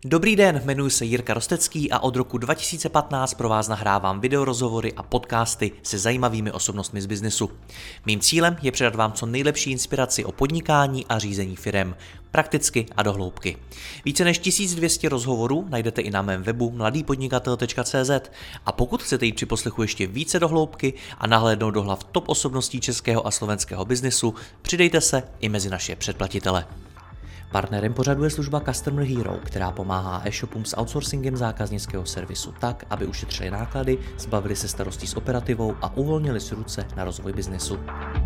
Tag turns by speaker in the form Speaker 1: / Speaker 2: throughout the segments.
Speaker 1: Dobrý den, jmenuji se Jirka Rostecký a od roku 2015 pro vás nahrávám videorozhovory a podcasty se zajímavými osobnostmi z biznesu. Mým cílem je předat vám co nejlepší inspiraci o podnikání a řízení firem, prakticky a do hloubky. Více než 1200 rozhovorů najdete i na mém webu mladýpodnikatel.cz a pokud chcete jít při poslechu ještě více do hloubky a nahlédnout do hlav top osobností českého a slovenského biznesu, přidejte se i mezi naše předplatitele. Partnerem pořadu je služba Customer Hero, která pomáhá e-shopům s outsourcingem zákaznického servisu tak, aby ušetřili náklady, zbavili se starostí s operativou a uvolnili si ruce na rozvoj biznesu.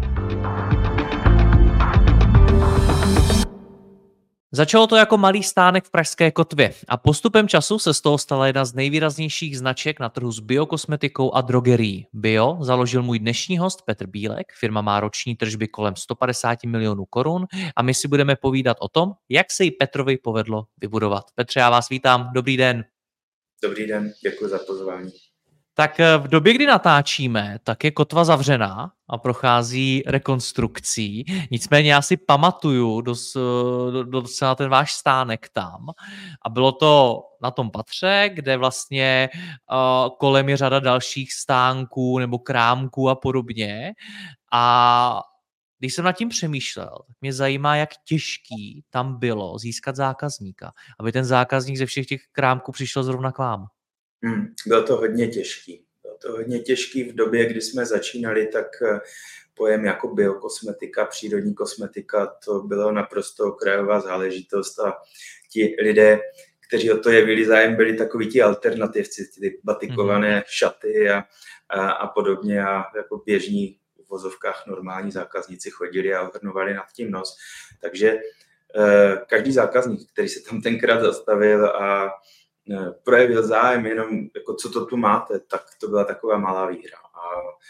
Speaker 1: Začalo to jako malý stánek v pražské Kotvě a postupem času se z toho stala jedna z nejvýraznějších značek na trhu s biokosmetikou a drogerií. Bio založil můj dnešní host Petr Bílek, firma má roční tržby kolem 150 milionů korun a my si budeme povídat o tom, jak se jí Petrovi povedlo vybudovat. Petře, já vás vítám, dobrý den.
Speaker 2: Dobrý den, děkuji za pozvání.
Speaker 1: Tak v době, kdy natáčíme, tak je Kotva zavřená a prochází rekonstrukcí. Nicméně já si pamatuju docela ten váš stánek tam. A bylo to na tom patře, kde vlastně kolem je řada dalších stánků nebo krámků a podobně. A když jsem nad tím přemýšlel, tak mě zajímá, jak těžký tam bylo získat zákazníka, aby ten zákazník ze všech těch krámků přišel zrovna k vám.
Speaker 2: Bylo to hodně těžký. Bylo to hodně těžký v době, kdy jsme začínali, tak pojem jako biokosmetika, přírodní kosmetika, to bylo naprosto okrajová záležitost a ti lidé, kteří o to jevili zájem, byli takoví ti alternativci, ty batikované šaty a podobně a jako běžní v vozovkách normální zákazníci chodili a ohrnovali nad tím nos. Takže každý zákazník, který se tam tenkrát zastavil a projevil zájem jenom, jako co to tu máte, tak to byla taková malá výhra. A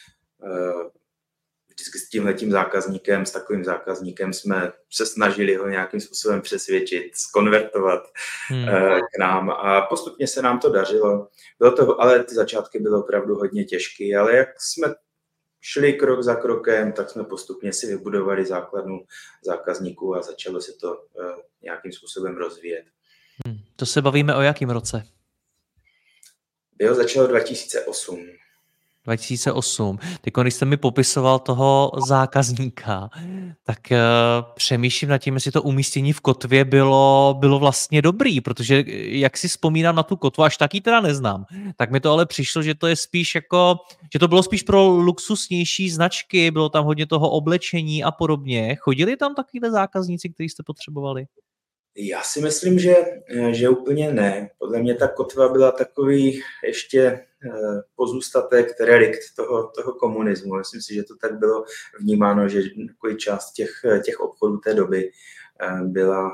Speaker 2: vždycky s takovým zákazníkem jsme se snažili ho nějakým způsobem přesvědčit, zkonvertovat k nám a postupně se nám to dařilo. Ale ty začátky byly opravdu hodně těžké, ale jak jsme šli krok za krokem, tak jsme postupně si vybudovali základnu zákazníků a začalo se to nějakým způsobem rozvíjet.
Speaker 1: To se bavíme o jakém roce?
Speaker 2: Bio začalo 2008.
Speaker 1: 2008. Teď, když jste mi popisoval toho zákazníka, tak přemýšlím nad tím, jestli to umístění v Kotvě bylo vlastně dobrý, protože jak si vzpomínám na tu Kotvu, až taky teda neznám, tak mi to ale přišlo, že to je spíš jako, že to bylo spíš pro luxusnější značky, bylo tam hodně toho oblečení a podobně. Chodili tam takovýhle zákazníci, kteří jste potřebovali?
Speaker 2: Já si myslím, že úplně ne. Podle mě ta Kotva byla takový ještě pozůstatek, relikt toho komunismu. Myslím si, že to tak bylo vnímáno, že takový část těch obchodů té doby byla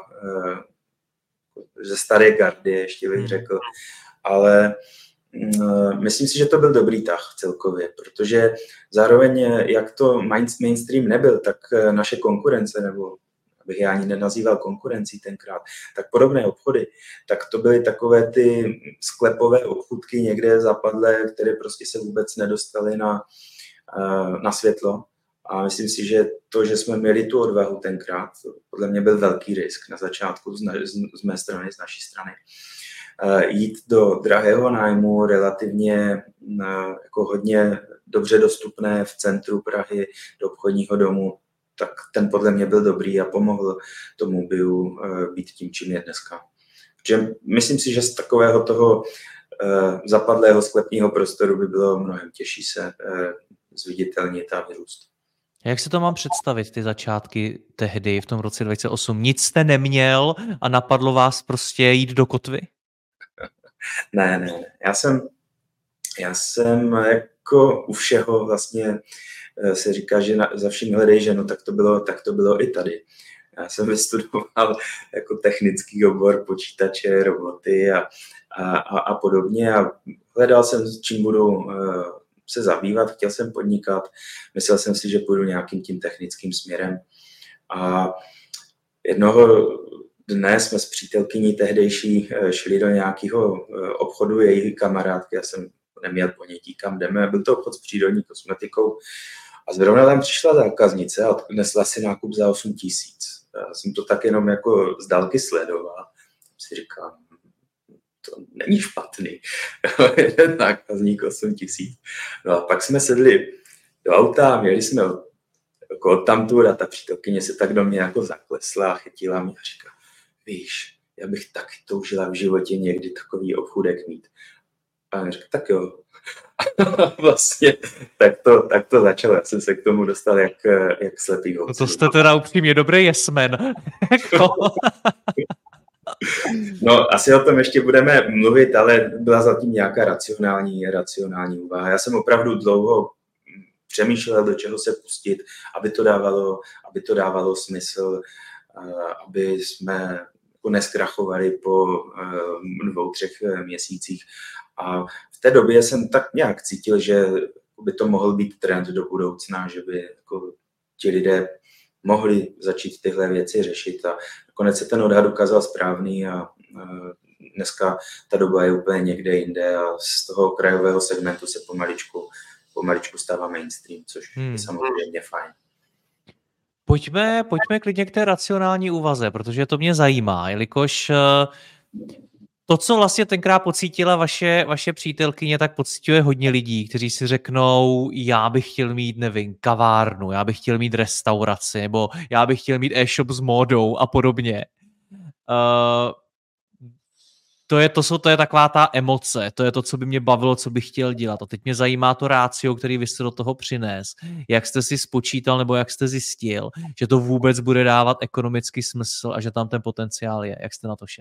Speaker 2: ze staré gardy, ještě bych řekl. Ale myslím si, že to byl dobrý tah celkově, protože zároveň, jak to mainstream nebyl, tak naše konkurence, nebo bych já ani nenazýval konkurencí tenkrát, tak podobné obchody, tak to byly takové ty sklepové obchůdky někde zapadlé, které prostě se vůbec nedostaly na světlo. A myslím si, že to, že jsme měli tu odvahu tenkrát, podle mě byl velký risk na začátku z mé strany, z naší strany. Jít do drahého nájmu, relativně jako hodně dobře dostupné v centru Prahy, do obchodního domu, tak ten podle mě byl dobrý a pomohl tomu Biu být tím, čím je dneska. Protože myslím si, že z takového toho zapadlého sklepního prostoru by bylo mnohem těžší se zviditelnit a vyrůst.
Speaker 1: Jak si to mám představit, ty začátky tehdy, v tom roce 2008? Nic jste neměl a napadlo vás prostě jít do Kotvy?
Speaker 2: Ne. Já jsem jako u všeho vlastně se říká, že za vším hledej ženu, tak to bylo i tady. Já jsem vystudoval jako technický obor, počítače, roboty a podobně a hledal jsem, s čím budu se zabývat, chtěl jsem podnikat, myslel jsem si, že půjdu nějakým tím technickým směrem a jednoho dne jsme s přítelkyní tehdejší šli do nějakého obchodu její kamarádky, já jsem neměl ponětí, kam jdeme, byl to obchod s přírodní kosmetikou a zrovna tam přišla zákaznice a odnesla si nákup za 8 000. Já jsem to tak jenom jako z dálky sledoval. Si říkal, není špatný. Jeden zákazník 8 000. No a pak jsme sedli do auta, měli jsme jako odtamtud a ta přítelkyně se tak do mě jako zaklesla a chytila mě a říká, víš, já bych taky toužila v životě někdy takový obchůdek mít. A já říkám, tak jo. Vlastně tak to začalo. Já jsem se k tomu dostal jak slepý
Speaker 1: No to jste teda upřímně dobrý jesmen.
Speaker 2: No, asi o tom ještě budeme mluvit, ale byla zatím nějaká racionální úvaha. Já jsem opravdu dlouho přemýšlel, do čeho se pustit, aby to dávalo smysl, aby jsme neskrachovali po 2-3 měsících. A v té době jsem tak nějak cítil, že by to mohl být trend do budoucna, že by jako ti lidé mohli začít tyhle věci řešit a nakonec se ten odhad ukázal správný a dneska ta doba je úplně někde jinde a z toho okrajového segmentu se pomaličku stává mainstream, což je samozřejmě fajn.
Speaker 1: Pojďme klidně k té racionální úvaze, protože to mě zajímá, jelikož to, co vlastně tenkrát pocítila vaše přítelkyně, tak pocituje hodně lidí, kteří si řeknou, já bych chtěl mít, nevím, kavárnu, já bych chtěl mít restauraci, nebo já bych chtěl mít e-shop s módou a podobně. To je taková ta emoce, to je to, co by mě bavilo, co bych chtěl dělat. A teď mě zajímá to rácio, který vy jste do toho přines. Jak jste si spočítal, nebo jak jste zjistil, že to vůbec bude dávat ekonomický smysl a že tam ten potenciál je. Jak jste na to šel?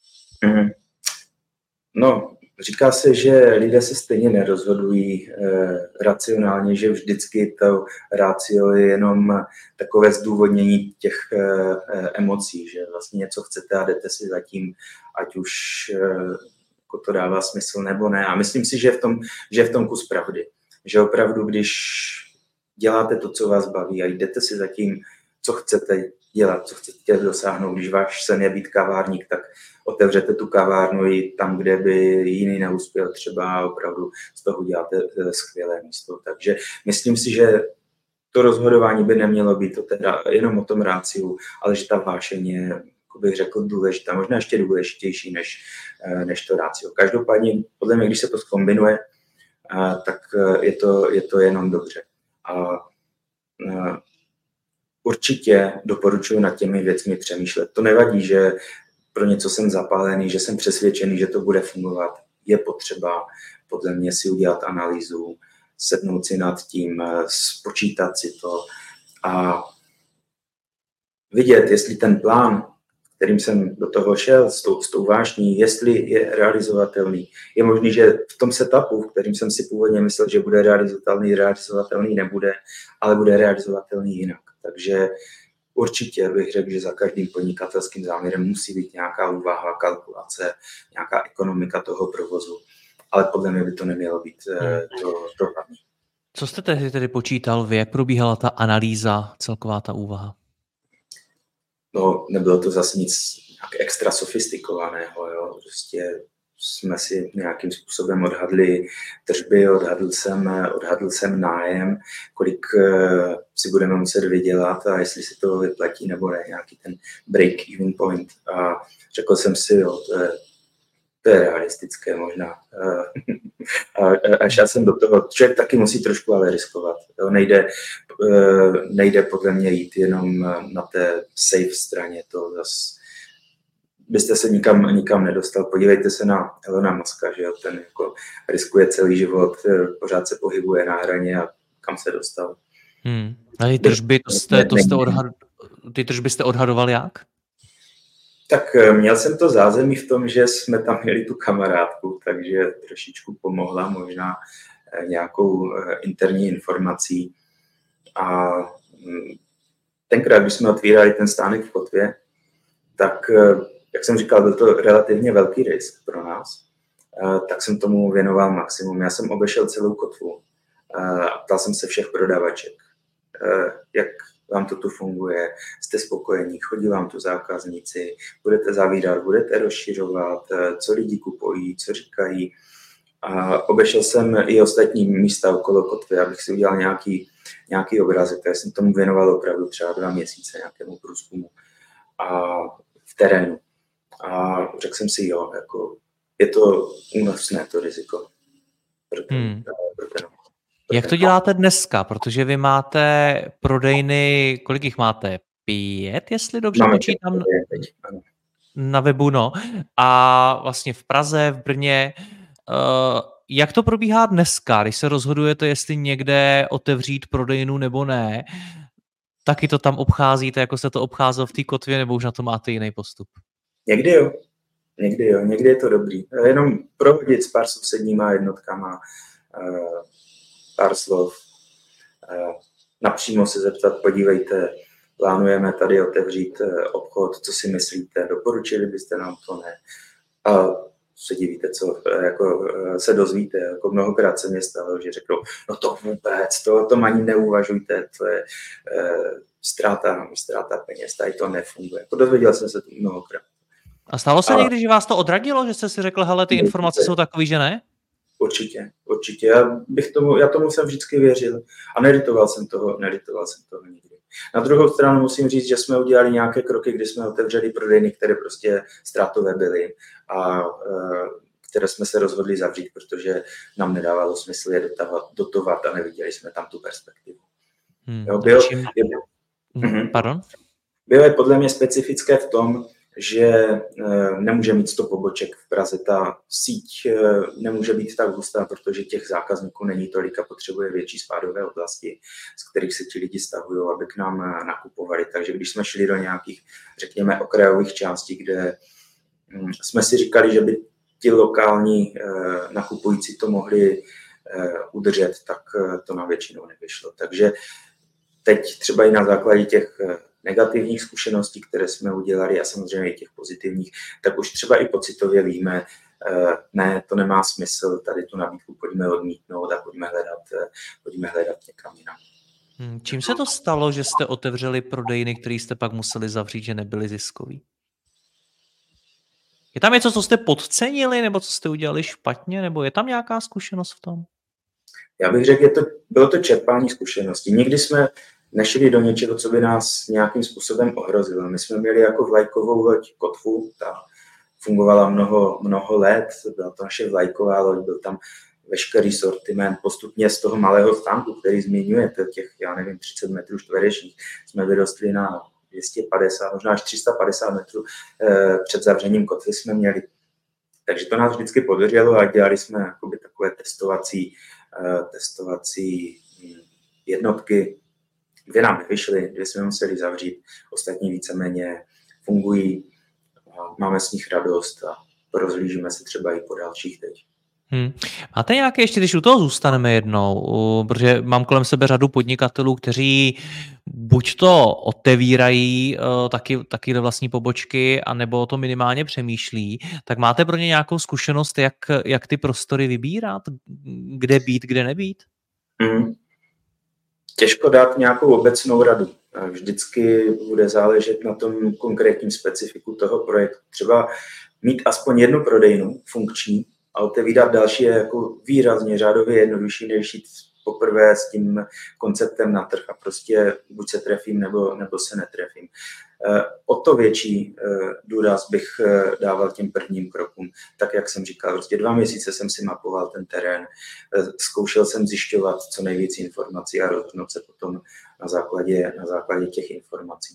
Speaker 2: No, říká se, že lidé se stejně nerozhodují racionálně, že vždycky to rácio je jenom takové zdůvodnění těch emocí, že vlastně něco chcete a jdete si za tím, ať už jako to dává smysl nebo ne. A myslím si, že je v tom kus pravdy. Že opravdu, když děláte to, co vás baví a jdete si za tím, co chcete dělat, co chcete dosáhnout, když váš sen je být kavárník, tak otevřete tu kavárnu i tam, kde by jiný neuspěl, třeba opravdu z toho uděláte skvělé místo. Takže myslím si, že to rozhodování by nemělo být to teda jenom o tom ráciu, ale že ta vášeň je, jako bych řekl, důležitá, možná ještě důležitější než to rácio. Každopádně, podle mě, když se to zkombinuje, tak je to jenom dobře. A určitě doporučuji nad těmi věcmi přemýšlet. To nevadí, že pro něco jsem zapálený, že jsem přesvědčený, že to bude fungovat. Je potřeba podle mě si udělat analýzu, sednout si nad tím, spočítat si to a vidět, jestli ten plán, kterým jsem do toho šel, s tou vášní, jestli je realizovatelný. Je možný, že v tom setupu, v kterým jsem si původně myslel, že bude realizovatelný nebude, ale bude realizovatelný jinak. Takže určitě bych řekl, že za každým podnikatelským záměrem musí být nějaká úvaha, kalkulace, nějaká ekonomika toho provozu, ale podle mě by to nemělo být to hlavní.
Speaker 1: Co jste tedy počítal vy, jak probíhala ta analýza, celková ta úvaha?
Speaker 2: No, nebylo to zase nic extra sofistikovaného, jo. Prostě jsme si nějakým způsobem odhadli tržby, odhadl jsem nájem, kolik si budeme muset vydělat a jestli si to vyplatí nebo ne, nějaký ten break-even point. A řekl jsem si, jo, to je realistické možná. A šel jsem do toho. Člověk taky musí trošku ale riskovat. Jo. Nejde podle mě jít jenom na té safe straně. To zase byste se nikam nedostal. Podívejte se na Elona Muska, že jo, ten jako riskuje celý život, pořád se pohybuje na hraně a kam se dostal.
Speaker 1: A ty tržby, ty tržby jste odhadoval jak?
Speaker 2: Tak měl jsem to zázemí v tom, že jsme tam měli tu kamarádku, takže trošičku pomohla možná nějakou interní informací. A tenkrát, když jsme otvírali ten stánek v Kotvě, tak jak jsem říkal, byl to relativně velký risk pro nás, tak jsem tomu věnoval maximum. Já jsem obešel celou Kotvu a ptal jsem se všech prodavaček, jak vám to tu funguje, jste spokojení, chodí vám tu zákazníci, budete zavírat, budete rozšiřovat, co lidi kupují, co říkají. A obešel jsem i ostatní místa okolo Kotvy, abych si udělal nějaký obrázek, takže jsem tomu věnoval opravdu třeba 2 měsíce nějakému průzkumu a v terénu. A řekl jsem si, jo, jako je to únosné to riziko.
Speaker 1: Jak to děláte dneska? Protože vy máte prodejny, kolik jich máte? 5, jestli dobře počítám na webu, no. A vlastně v Praze, v Brně. Jak to probíhá dneska, když se rozhodujete, jestli někde otevřít prodejnu nebo ne? Taky to tam obcházíte, jako se to obcházel v té kotvě, nebo už na to máte jiný postup?
Speaker 2: Někdy jo. Někdy je to dobrý. Jenom prohodit s pár sousedníma jednotkama, pár slov, napřímo se zeptat, podívejte, plánujeme tady otevřít obchod, co si myslíte, doporučili byste nám to, ne? A se divíte, co jako se dozvíte, jako mnohokrát se mě stalo, že řeknou, no to vůbec, to ani neuvažujte, to je ztráta peněz, tady to nefunguje. Jako dozvěděl jsem se to mnohokrát.
Speaker 1: A stalo se někdy, že vás to odradilo, že jste si řekl, hele, ty informace jsou takový, že ne?
Speaker 2: Určitě. Já tomu jsem vždycky věřil a neritoval jsem toho nikdy. Na druhou stranu musím říct, že jsme udělali nějaké kroky, kdy jsme otevřeli prodejny, které prostě ztrátové byly a které jsme se rozhodli zavřít, protože nám nedávalo smysl je dotovat a neviděli jsme tam tu perspektivu. Bylo je podle mě specifické v tom, že nemůže mít 100 poboček v Praze. Ta síť nemůže být tak hustá, protože těch zákazníků není tolik a potřebuje větší spádové oblasti, z kterých se ti lidi stahují, aby k nám nakupovali. Takže když jsme šli do nějakých, řekněme, okrajových částí, kde jsme si říkali, že by ti lokální nakupující to mohli udržet, tak to na většinou nevyšlo. Takže teď třeba i na základě těch negativních zkušeností, které jsme udělali a samozřejmě i těch pozitivních, tak už třeba i pocitově víme, ne, to nemá smysl, tady tu nabídku pojďme odmítnout a pojďme hledat někam jinam.
Speaker 1: Čím se to stalo, že jste otevřeli prodejny, které jste pak museli zavřít, že nebyly ziskový? Je tam něco, co jste podcenili, nebo co jste udělali špatně, nebo je tam nějaká zkušenost v tom?
Speaker 2: Já bych řekl, bylo to čerpání zkušeností. Nikdy jsme nešli do něčeho, co by nás nějakým způsobem ohrozilo. My jsme měli jako vlajkovou loď Kotvu, ta fungovala mnoho let, byla to naše vlajková loď, byl tam veškerý sortiment. Postupně z toho malého stánku, který zmiňujete, těch, 30 metrů čtverečních, jsme vyrostli na 250, možná až 350 metrů před zavřením kotvy jsme měli. Takže to nás vždycky podrželo a dělali jsme jakoby takové testovací jednotky, dvě nám nevyšly, dvě jsme museli zavřít, ostatní víceméně fungují, máme z nich radost a rozhlížíme se třeba i po dalších teď.
Speaker 1: Máte nějaké, ještě když u toho zůstaneme jednou, protože mám kolem sebe řadu podnikatelů, kteří buď to otevírají taky vlastní pobočky, anebo to minimálně přemýšlí, tak máte pro ně nějakou zkušenost, jak ty prostory vybírat, kde být, kde nebýt?
Speaker 2: Těžko dát nějakou obecnou radu. Vždycky bude záležet na tom konkrétním specifiku toho projektu. Třeba mít aspoň jednu prodejnu funkční a otevírat další je jako výrazně řádově jednodušší, než jít poprvé s tím konceptem na trh a prostě buď se trefím, nebo se netrefím. O to větší důraz bych dával těm prvním krokům. Tak, jak jsem říkal, prostě 2 měsíce jsem si mapoval ten terén, zkoušel jsem zjišťovat co nejvíc informací a rozhodnout se potom na základě těch informací.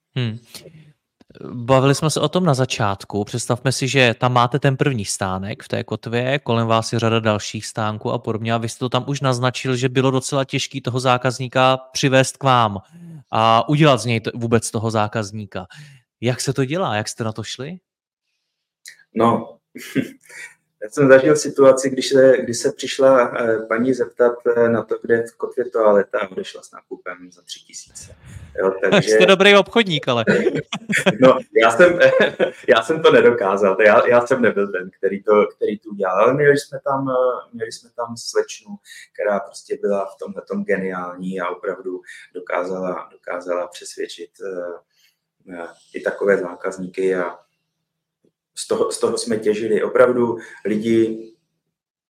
Speaker 1: Bavili jsme se o tom na začátku. Představme si, že tam máte ten první stánek v té kotvě, kolem vás je řada dalších stánků a podobně. A vy jste to tam už naznačil, že bylo docela těžké toho zákazníka přivést k vám a udělat z něj vůbec toho zákazníka. Jak se to dělá? Jak jste na to šli?
Speaker 2: No, já jsem zažil situaci, když se přišla paní zeptat na to, kde je v kotvě toaleta a odešla s nákupem za 3000.
Speaker 1: Takže jste dobrý obchodník, ale...
Speaker 2: No, já jsem to nedokázal, já jsem nebyl ten, který to udělal, ale měli jsme tam slečnu, která prostě byla v tomhletom geniální a opravdu dokázala přesvědčit i takové zákazníky a z toho jsme těžili. Opravdu lidi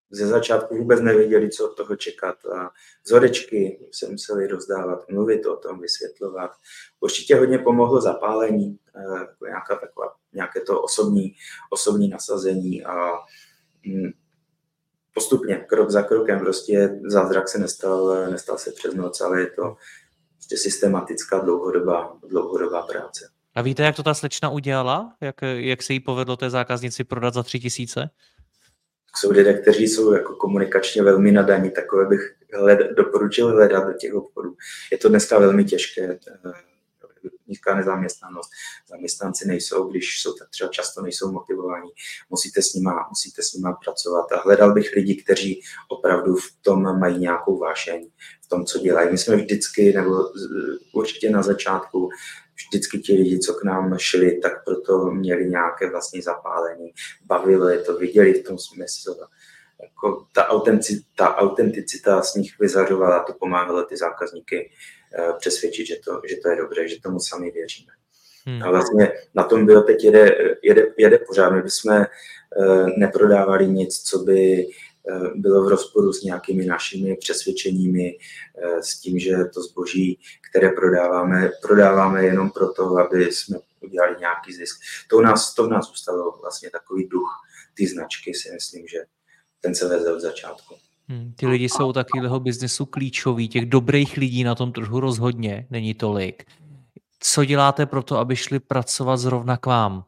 Speaker 2: ze začátku vůbec nevěděli, co od toho čekat a vzorečky se museli rozdávat, mluvit o tom, vysvětlovat. Určitě hodně pomohlo zapálení, nějaké to osobní nasazení a postupně, krok za krokem, prostě zázrak se nestal se přes noc, ale je to prostě systematická dlouhodobá práce.
Speaker 1: A víte, jak to ta slečna udělala? Jak se jí povedlo té zákaznici prodat za 3 000?
Speaker 2: Jsou lidé, kteří jsou jako komunikačně velmi nadaní, takové bych doporučil hledat do těch obchodů. Je to dneska velmi těžké, nízká nezaměstnanost, zaměstnanci nejsou, když jsou tak třeba často nejsou motivovaní, musíte s nima pracovat a hledal bych lidi, kteří opravdu v tom mají nějakou vášeň, v tom, co dělají. My jsme vždycky, nebo určitě na začátku, vždycky ti lidi, co k nám šli, tak proto měli nějaké vlastní zapálení, bavilo je to, viděli v tom smysl. Jako ta autenticita z nich vyzařovala, to pomáhalo ty zákazníky přesvědčit, že to je dobré, že tomu sami věříme. A vlastně na tom bylo teď jede pořád. My bychom neprodávali nic, co by bylo v rozporu s nějakými našimi přesvědčeními, s tím, že to zboží, které prodáváme jenom proto, aby jsme udělali nějaký zisk. To v nás zůstalo vlastně takový duch té značky, si myslím, že ten se veze od začátku.
Speaker 1: Ty lidi jsou takového biznesu klíčoví, těch dobrých lidí na tom trhu rozhodně není tolik. Co děláte pro to, aby šli pracovat zrovna k vám?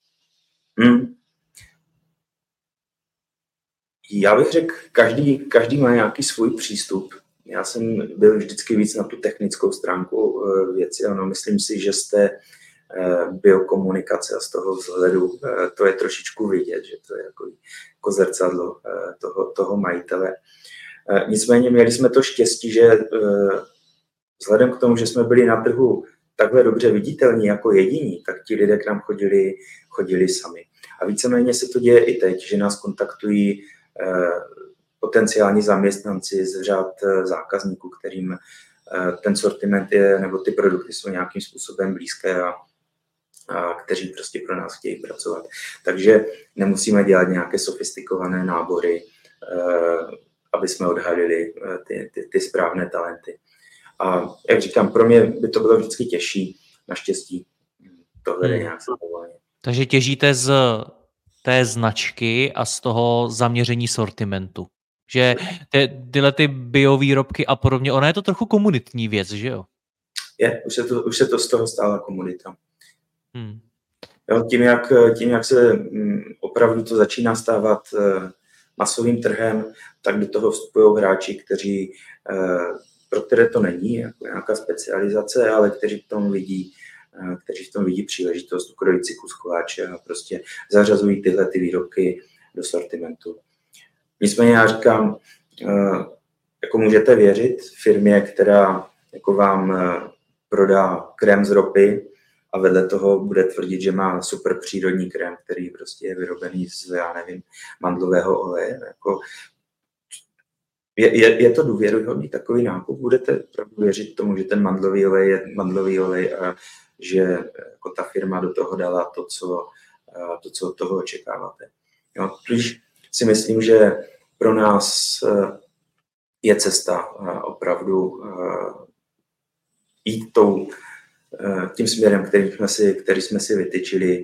Speaker 2: Já bych řekl, každý má nějaký svůj přístup. Já jsem byl vždycky víc na tu technickou stránku věci, ano, myslím si, že z té biokomunikace a z toho vzhledu to je trošičku vidět, že to je jako zrcadlo toho majitele. Nicméně měli jsme to štěstí, že vzhledem k tomu, že jsme byli na trhu takhle dobře viditelní jako jediní, tak ti lidé k nám chodili sami. A víceméně se to děje i teď, že nás kontaktují potenciální zaměstnanci z řad zákazníků, kterým ten sortiment je, nebo ty produkty jsou nějakým způsobem blízké a kteří prostě pro nás chtějí pracovat. Takže nemusíme dělat nějaké sofistikované nábory, aby jsme odhalili ty správné talenty. A jak říkám, pro mě by to bylo vždycky těžší, naštěstí to vede nějak samovolně.
Speaker 1: Takže těžíte z té značky a z toho zaměření sortimentu. Že tyhle ty biovýrobky a podobně, ona je to trochu komunitní věc, že jo?
Speaker 2: Už se to z toho stala komunita. Jo, tím, jak se opravdu to začíná stávat masovým trhem, tak do toho vstupují hráči, pro které to není jako nějaká specializace, ale kteří v tom vidí příležitost ukrojit si kus koláče a prostě zařazují tyhle ty výrobky do sortimentu. Nicméně já říkám, jako můžete věřit firmě, která jako vám prodá krém z ropy a vedle toho bude tvrdit, že má super přírodní krém, který prostě je vyrobený z, mandlového oleje. Jako je to důvěryhodný takový nákup? Budete věřit tomu, že ten mandlový olej je mandlový olej a že jako ta firma do toho dala to, co od toho očekáváte. Jo, když si myslím, že pro nás je cesta opravdu jít tím směrem, který jsme si vytyčili,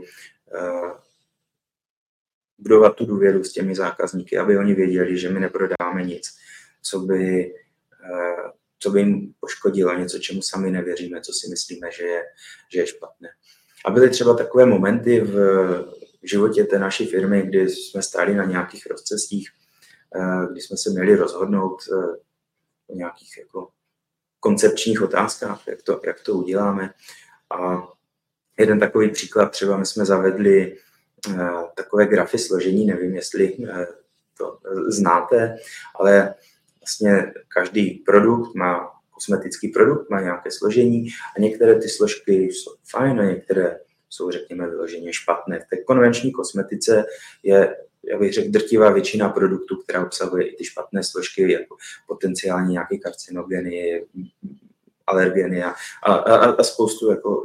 Speaker 2: budovat tu důvěru s těmi zákazníky, aby oni věděli, že my neprodáme nic, co by jim poškodilo, něco, čemu sami nevěříme, co si myslíme, že je špatné. A byly třeba takové momenty v životě té naší firmy, kdy jsme stáli na nějakých rozcestích, kdy jsme se měli rozhodnout o nějakých jako koncepčních otázkách, jak to uděláme. A jeden takový příklad, třeba my jsme zavedli takové grafy složení, nevím, jestli to znáte, ale vlastně každý produkt kosmetický produkt má nějaké složení a některé ty složky jsou fajn a některé jsou, řekněme, vyloženě špatné. V té konvenční kosmetice je, já bych řekl, drtivá většina produktů, která obsahuje i ty špatné složky, jako potenciálně nějaké karcinogeny, alergeny a spoustu jako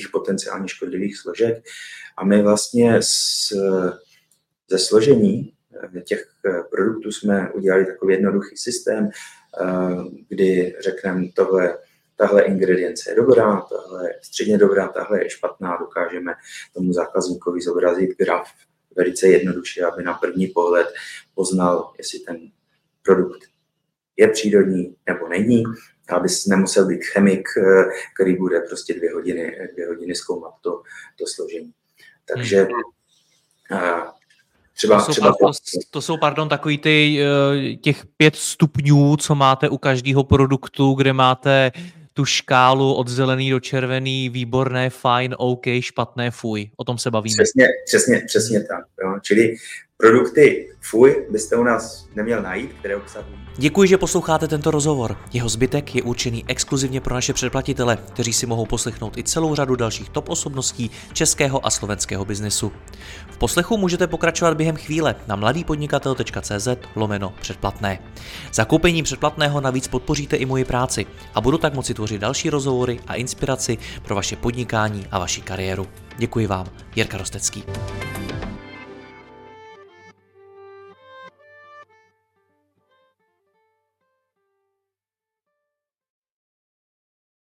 Speaker 2: potenciálně škodlivých složek. A my vlastně ze složení těch produktů jsme udělali takový jednoduchý systém, kdy řekneme, tahle ingredience je dobrá, tahle je středně dobrá, tahle je špatná, dokážeme tomu zákazníkovi zobrazit graf velice jednoduše, aby na první pohled poznal, jestli ten produkt je přírodní nebo není, aby nemusel být chemik, který bude prostě 2 hodiny zkoumat to složení. Takže
Speaker 1: To jsou takový těch 5 stupňů, co máte u každého produktu, kde máte tu škálu od zelený do červený, výborné, fajn, OK, špatné, fuj. O tom se bavíme.
Speaker 2: Přesně tak. Jo. Čili produkty fuj byste u nás neměl najít, které obsahují.
Speaker 1: Děkuji, že posloucháte tento rozhovor. Jeho zbytek je určený exkluzivně pro naše předplatitele, kteří si mohou poslechnout i celou řadu dalších top osobností českého a slovenského biznesu. V poslechu můžete pokračovat během chvíle na mladýpodnikatel.cz/předplatné. Zakoupením předplatného navíc podpoříte i moji práci a budu tak moci tvořit další rozhovory a inspiraci pro vaše podnikání a vaši kariéru. Děkuji vám, Jirka Rostecký.